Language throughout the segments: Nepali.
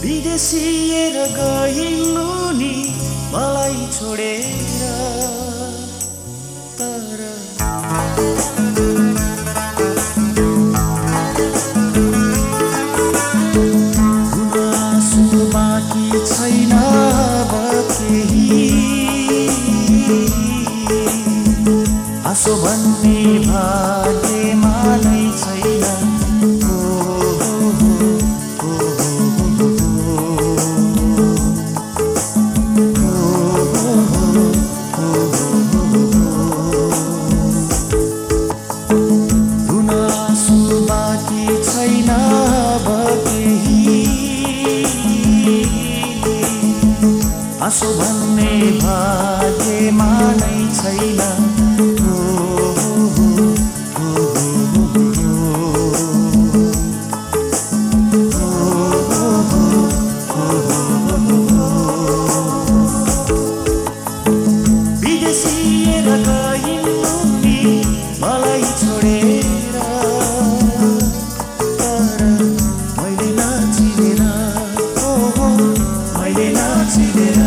विदेशिएर गइनु नि मलाई छोडेर तर गुनासो बाँकी छैन अब केही आसो भन्ने भाग्यमा नै छैन आसो भन्ने भाग्यमा नै छैन विदेशिएर गइनु नि मलाई छोडेर तर मैले नचिनेर मैले नचिनेर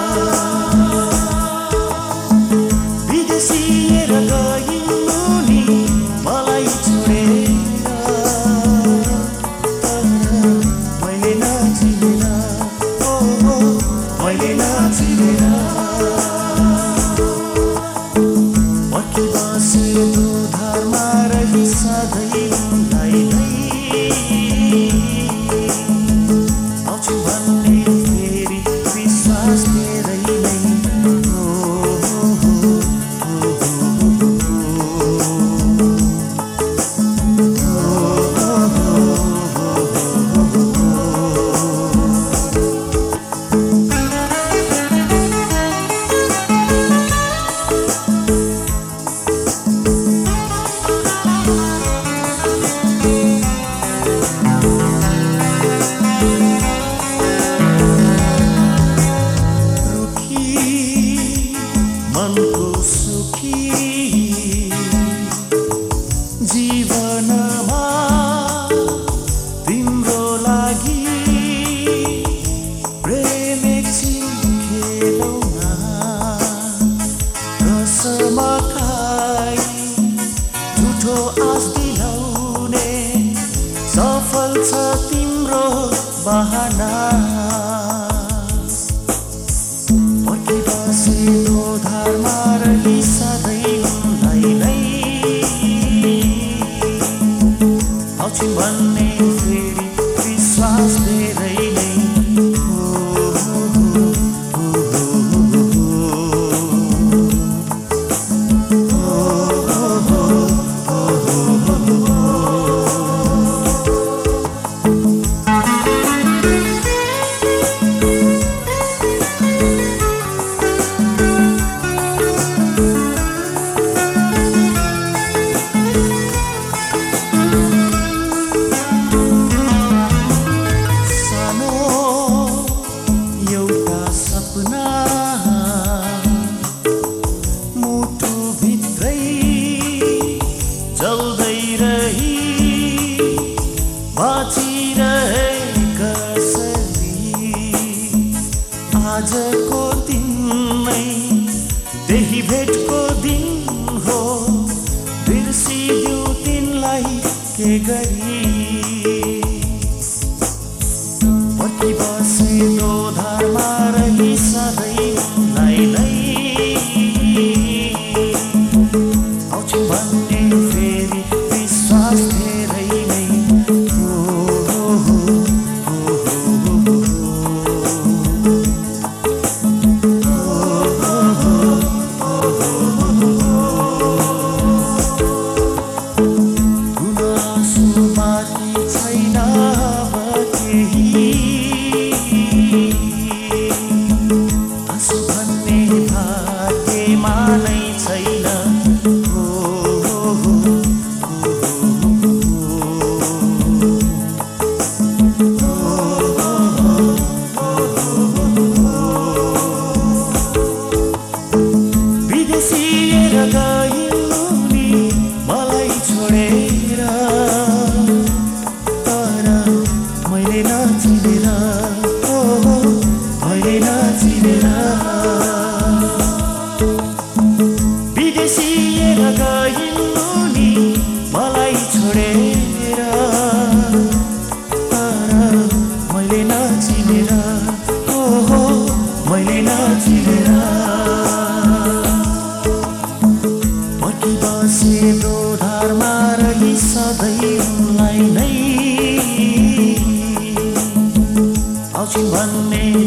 विदेशिएर गइनु नि मलाई छोडेर तर मैले नचिनेर मैले नचिनेर पक्की बसे दुधारमा रही सधैँ उनलाई नै आउँछु भन्ने फेरि विश्वास धेरै नै मनको सुखी जीवनमा तिम्रो लागि प्रेम एकछिन खेलौँ न कसम खाई झुठो आश दिलाउने सफल छ तिम्रो बहाना पक्की बसे धारमा रही सधैँ उनलाई नै आउँछु भन्ने फेरि विश्वास धेरै नै जल्दै रही बाँचिरहे कसरी आजको दिन नै त्यही भेटको दिन हो बिर्सिदिऊ तिनलाई के गरी पक्की बसे धारमा रही सधैँ उनलाई नै आउँछु भन्ने फेरि विश्वास धेरै नै आउँछिन् भन्ने